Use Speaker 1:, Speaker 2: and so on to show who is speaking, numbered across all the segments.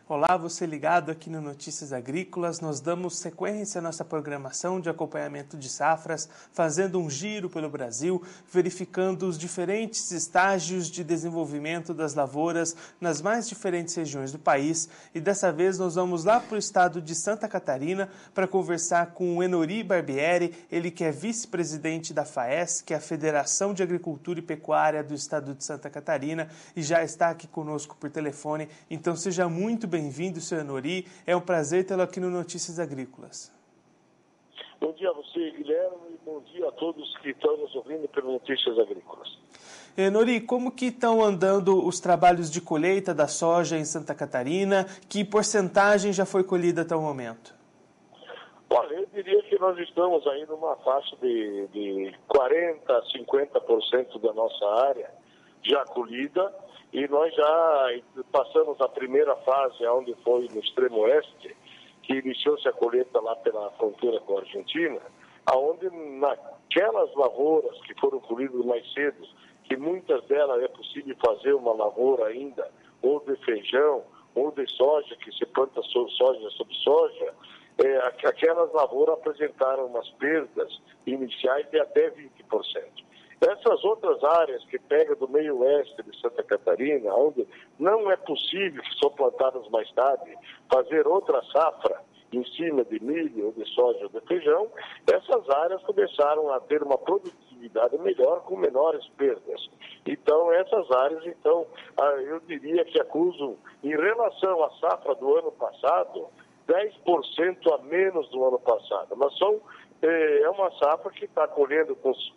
Speaker 1: Olá, você ligado aqui no Notícias Agrícolas. Nós damos sequência à nossa programação de acompanhamento de safras, fazendo um giro pelo Brasil, verificando os diferentes estágios de desenvolvimento das lavouras nas mais diferentes regiões do país. E dessa vez nós vamos lá para o estado de Santa Catarina para conversar com o Enori Barbieri, ele que é vice-presidente da FAESC, que é a Federação de Agricultura e Pecuária do estado de Santa Catarina, e já está aqui conosco por telefone. Então seja muito bem-vindo, Sr. Enori. É um prazer tê-lo aqui no Notícias Agrícolas.
Speaker 2: Bom dia a você, Guilherme, e bom dia a todos que estão nos ouvindo pelo Notícias Agrícolas.
Speaker 1: Enori, como que estão andando os trabalhos de colheita da soja em Santa Catarina? Que porcentagem já foi colhida até o momento?
Speaker 2: Olha, eu diria que nós estamos aí numa faixa de 40% a 50% da nossa área já colhida, e nós já passamos a primeira fase, onde foi no extremo oeste, que iniciou-se a colheita lá pela fronteira com a Argentina, onde naquelas lavouras que foram colhidas mais cedo, que muitas delas é possível fazer uma lavoura ainda, ou de feijão, ou de soja, que se planta soja sobre soja, aquelas lavouras apresentaram umas perdas iniciais de até 20%. Essas outras áreas que pegam do meio oeste de Santa Catarina, onde não é possível, que são plantadas mais tarde, fazer outra safra em cima de milho, ou de soja, ou de feijão, essas áreas começaram a ter uma produtividade melhor com menores perdas. Então, essas áreas, eu diria que acusam, em relação à safra do ano passado, 10% a menos do ano passado, mas é uma safra que está colhendo,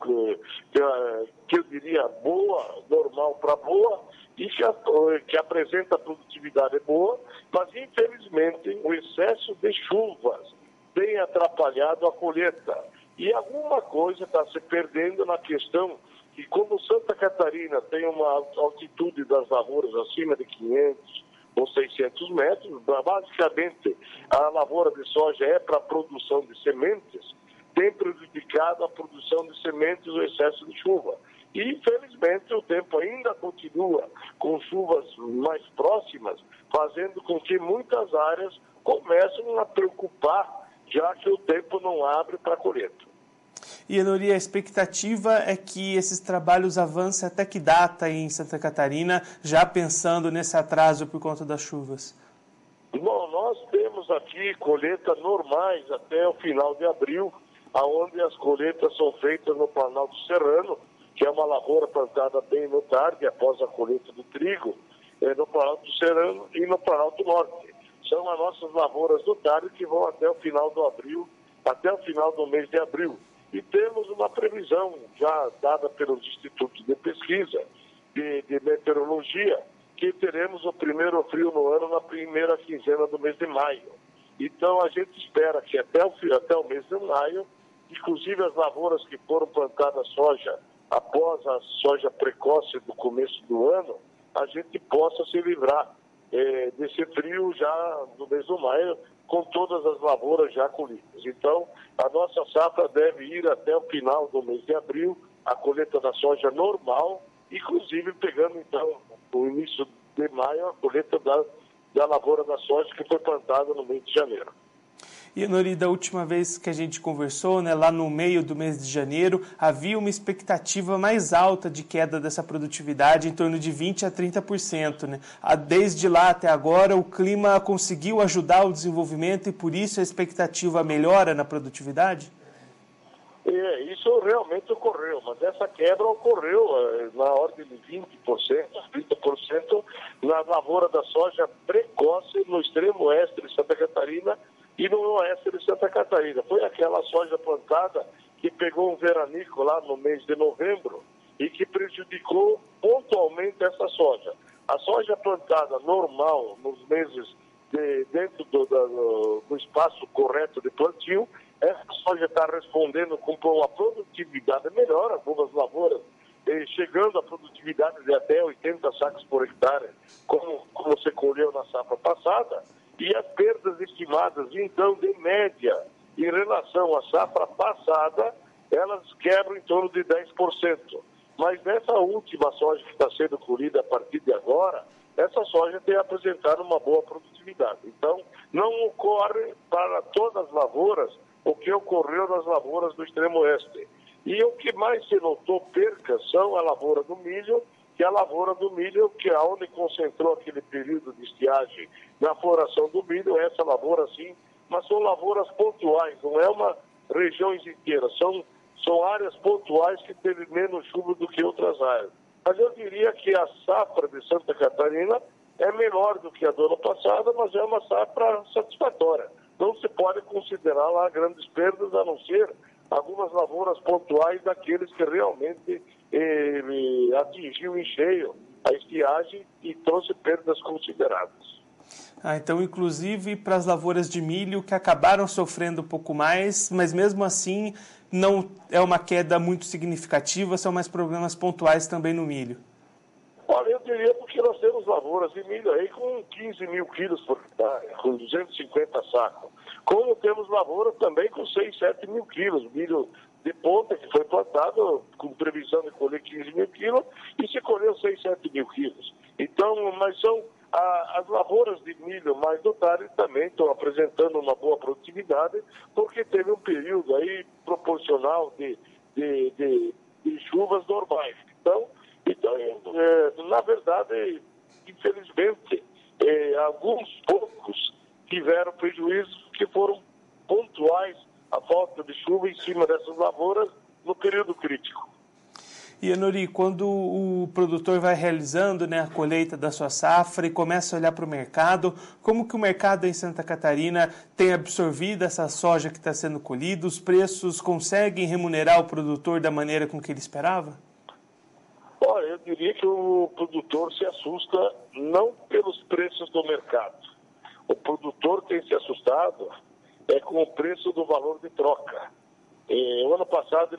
Speaker 2: que eu diria, boa, normal para boa, e que apresenta produtividade boa, mas infelizmente o excesso de chuvas tem atrapalhado a colheita. E alguma coisa está se perdendo na questão que, como Santa Catarina tem uma altitude das lavouras acima de 500 ou 600 metros, basicamente a lavoura de soja é para a produção de sementes, tem prejudicado a produção de sementes o excesso de chuva. E, infelizmente, o tempo ainda continua com chuvas mais próximas, fazendo com que muitas áreas comecem a preocupar, já que o tempo não abre para a colheita.
Speaker 1: E, Enori, a expectativa é que esses trabalhos avancem até que data em Santa Catarina, já pensando nesse atraso por conta das chuvas?
Speaker 2: Bom, nós temos aqui colheitas normais até o final de abril, onde as colheitas são feitas no Planalto Serrano, que é uma lavoura plantada bem no tarde, após a colheita do trigo, no Planalto Serrano e no Planalto Norte. São as nossas lavouras do tarde que vão até o final do abril, até o final do mês de abril. E temos uma previsão já dada pelos institutos de pesquisa de meteorologia, que teremos o primeiro frio no ano na primeira quinzena do mês de maio. Então a gente espera que até o mês de maio, inclusive as lavouras que foram plantadas soja após a soja precoce do começo do ano, a gente possa se livrar desse frio já no mês de maio, com todas as lavouras já colhidas. Então, a nossa safra deve ir até o final do mês de abril, a colheita da soja normal, inclusive pegando, então, no início de maio, a colheita da lavoura da soja que foi plantada no mês de janeiro.
Speaker 1: E, Enori, da última vez que a gente conversou, lá no meio do mês de janeiro, havia uma expectativa mais alta de queda dessa produtividade, em torno de 20% a 30%. Desde lá até agora, o clima conseguiu ajudar o desenvolvimento e, por isso, a expectativa melhora na produtividade?
Speaker 2: Isso realmente ocorreu, mas essa quebra ocorreu na ordem de 20%, 30% na lavoura da soja precoce no extremo oeste de Santa Catarina e no oeste de Santa Catarina. Foi aquela soja plantada que pegou um veranico lá no mês de novembro e que prejudicou pontualmente essa soja. A soja plantada normal nos meses dentro do espaço correto de plantio, essa soja está respondendo com uma produtividade melhor, algumas lavouras chegando a produtividade de até 80 sacos por hectare, como se colheu na safra passada, e as perdas estimadas, então, de média, em relação à safra passada, elas quebram em torno de 10%. Mas nessa última soja que está sendo colhida a partir de agora, essa soja tem apresentado uma boa produtividade. Então, não ocorre para todas as lavouras o que ocorreu nas lavouras do extremo oeste. E o que mais se notou percas são a lavoura do milho, que é a lavoura do milho, que é onde concentrou aquele período de estiagem na floração do milho, essa lavoura sim, mas são lavouras pontuais, não é uma regiões inteiras, são áreas pontuais que teve menos chuva do que outras áreas. Mas eu diria que a safra de Santa Catarina é menor do que a do ano passado, mas é uma safra satisfatória. Não se pode considerar lá grandes perdas, a não ser algumas lavouras pontuais daqueles que realmente atingiu em cheio a estiagem e trouxe perdas consideráveis.
Speaker 1: Então, inclusive para as lavouras de milho que acabaram sofrendo um pouco mais, mas mesmo assim não é uma queda muito significativa, são mais problemas pontuais também no milho.
Speaker 2: Olha, eu diria porque nós temos lavouras de milho aí com 15 mil quilos por hectare, com 250 sacos. Como temos lavouras também com 6, 7 mil quilos. Milho de ponta que foi plantado com previsão de colher 15 mil quilos e se colheu 6, 7 mil quilos. Então, mas são as lavouras de milho mais dotadas também estão apresentando uma boa produtividade, porque teve um período aí proporcional de chuvas normais. Então, na verdade, infelizmente, alguns poucos tiveram prejuízos que foram pontuais a falta de chuva em cima dessas lavouras no período crítico.
Speaker 1: E, Anori, quando o produtor vai realizando, né, a colheita da sua safra e começa a olhar para o mercado, como que o mercado em Santa Catarina tem absorvido essa soja que está sendo colhida? Os preços conseguem remunerar o produtor da maneira com que ele esperava?
Speaker 2: Olha, eu diria que o produtor se assusta não pelos preços do mercado. O produtor tem se assustado com o preço do valor de troca. O ano passado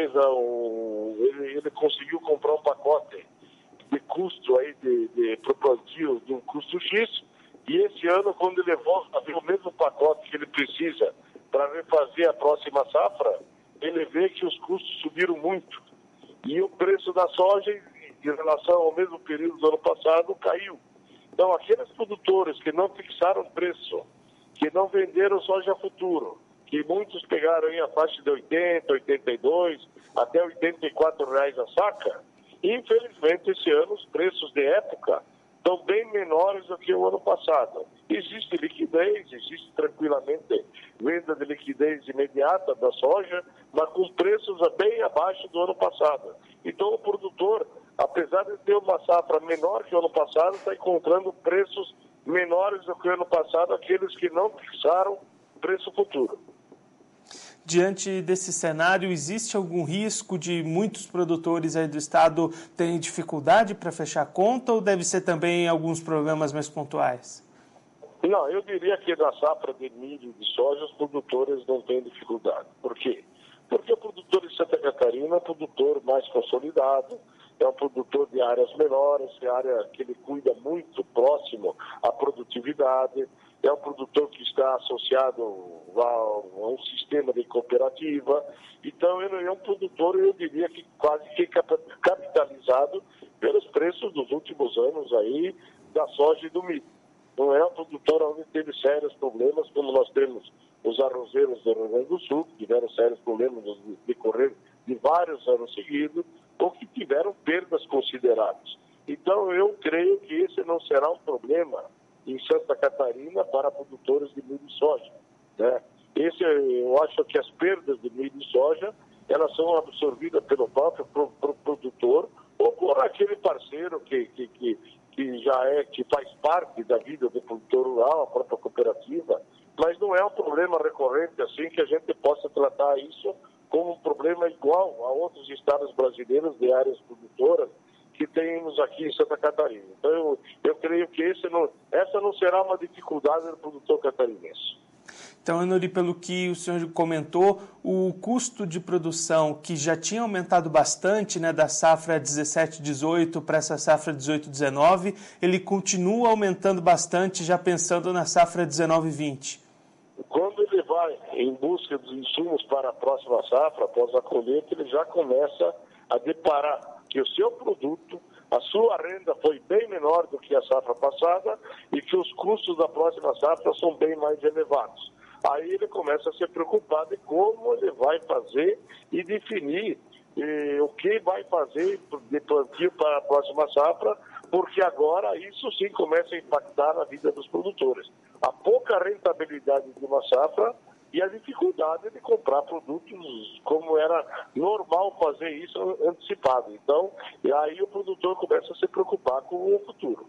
Speaker 2: ele conseguiu comprar um pacote de custo aí pro plantio de um custo X, e esse ano, quando ele volta a ver o mesmo pacote que ele precisa para refazer a próxima safra, ele vê que os custos subiram muito. E o preço da soja, em relação ao mesmo período do ano passado, caiu. Então, aqueles produtores que não fixaram preço, que não venderam soja futuro, que muitos pegaram aí a faixa de 80, 82, até R$84 a saca, infelizmente, esse ano, os preços de época estão bem menores do que o ano passado. Existe liquidez, existe tranquilamente venda de liquidez imediata da soja, mas com preços bem abaixo do ano passado. Então, o produtor, apesar de ter uma safra menor que o ano passado, está encontrando preços menores do que o ano passado, aqueles que não fixaram preço futuro.
Speaker 1: Diante desse cenário, existe algum risco de muitos produtores aí do estado terem dificuldade para fechar a conta, ou deve ser também alguns problemas mais pontuais?
Speaker 2: Não, eu diria que na safra de milho e de soja os produtores não têm dificuldade. Por quê? Porque o produtor de Santa Catarina é um produtor mais consolidado, é um produtor de áreas menores, é área que ele cuida muito próximo à produtividade, é um produtor que está associado a um sistema de cooperativa. Então, ele é um produtor, eu diria que quase que capitalizado pelos preços dos últimos anos aí da soja e do milho. Não é um produtor onde teve sérios problemas, como nós temos os arrozeiros do Rio Grande do Sul, que tiveram sérios problemas no decorrer de vários anos seguidos, ou que tiveram perdas consideráveis. Então, eu creio que esse não será um problema em Santa Catarina para produtores de milho e soja, né? Eu acho que as perdas de milho e soja, elas são absorvidas pelo próprio produtor ou por aquele parceiro que faz parte da vida do produtor rural, a própria cooperativa, mas não é um problema recorrente assim que a gente possa tratar isso como um problema igual a outros estados brasileiros de áreas produtoras que temos aqui em Santa Catarina. Então, eu creio que essa não será uma dificuldade do produtor catarinense.
Speaker 1: Então, Anori, pelo que o senhor comentou, o custo de produção, que já tinha aumentado bastante, né, da safra 17-18 para essa safra 18-19, ele continua aumentando bastante, já pensando na safra 19-20.
Speaker 2: Quando ele vai em busca dos insumos para a próxima safra, após a colheita, ele já começa a deparar que o seu produto, a sua renda foi bem menor do que a safra passada e que os custos da próxima safra são bem mais elevados. Aí ele começa a se preocupar de como ele vai fazer e definir o que vai fazer de plantio para a próxima safra, porque agora isso sim começa a impactar na vida dos produtores. A pouca rentabilidade de uma safra e a dificuldade de comprar produtos como era normal fazer isso antecipado. Então, aí o produtor começa a se preocupar com o futuro.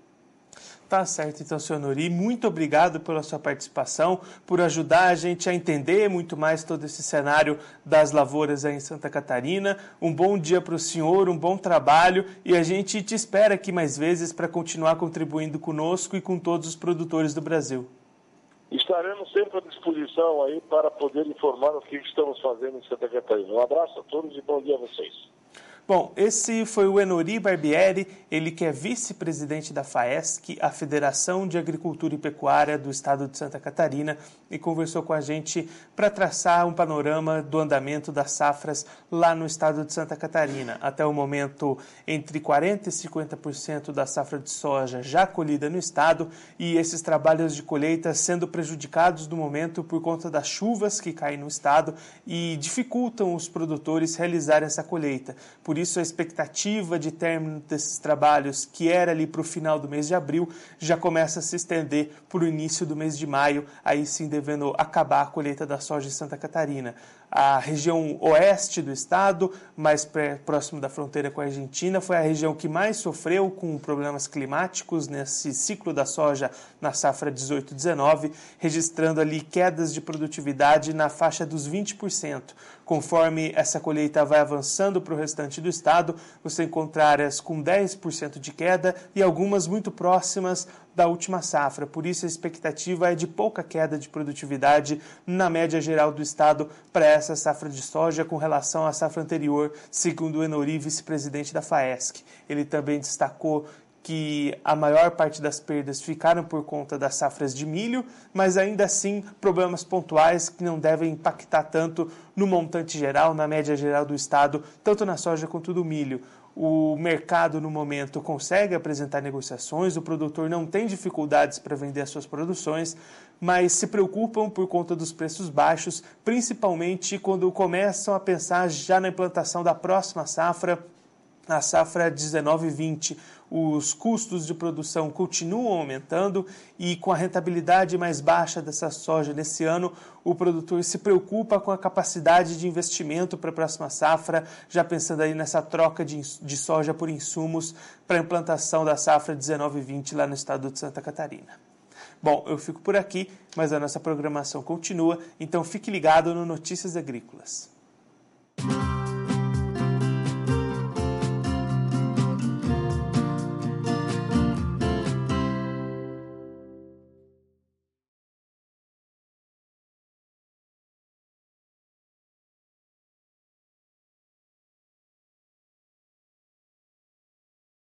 Speaker 1: Tá certo, então, senhor Nori, muito obrigado pela sua participação, por ajudar a gente a entender muito mais todo esse cenário das lavouras aí em Santa Catarina. Um bom dia para o senhor, um bom trabalho e a gente te espera aqui mais vezes para continuar contribuindo conosco e com todos os produtores do Brasil.
Speaker 2: Estaremos sempre à disposição aí para poder informar o que estamos fazendo em Santa Catarina. Um abraço a todos e bom dia a vocês.
Speaker 1: Bom, esse foi o Enori Barbieri, ele que é vice-presidente da FAESC, a Federação de Agricultura e Pecuária do Estado de Santa Catarina, e conversou com a gente para traçar um panorama do andamento das safras lá no estado de Santa Catarina. Até o momento, entre 40% e 50% da safra de soja já colhida no estado e esses trabalhos de colheita sendo prejudicados no momento por conta das chuvas que caem no estado e dificultam os produtores realizarem essa colheita. Por isso, a expectativa de término desses trabalhos, que era ali para o final do mês de abril, já começa a se estender para o início do mês de maio, aí sim devendo acabar a colheita da soja em Santa Catarina. A região oeste do estado, mais próximo da fronteira com a Argentina, foi a região que mais sofreu com problemas climáticos nesse ciclo da soja na safra 18-19, registrando ali quedas de produtividade na faixa dos 20%. Conforme essa colheita vai avançando para o restante do estado, você encontra áreas com 10% de queda e algumas muito próximas da última safra. Por isso, a expectativa é de pouca queda de produtividade na média geral do estado para essa safra de soja com relação à safra anterior, segundo o Enori, vice-presidente da FAESC. Ele também destacou que a maior parte das perdas ficaram por conta das safras de milho, mas ainda assim problemas pontuais que não devem impactar tanto no montante geral, na média geral do estado, tanto na soja quanto no milho. O mercado, no momento, consegue apresentar negociações, o produtor não tem dificuldades para vender as suas produções, mas se preocupam por conta dos preços baixos, principalmente quando começam a pensar já na implantação da próxima safra, a safra 19-20. Os custos de produção continuam aumentando e com a rentabilidade mais baixa dessa soja nesse ano, o produtor se preocupa com a capacidade de investimento para a próxima safra, já pensando aí nessa troca de soja por insumos para a implantação da safra 19-20 lá no estado de Santa Catarina. Bom, eu fico por aqui, mas a nossa programação continua, então fique ligado no Notícias Agrícolas.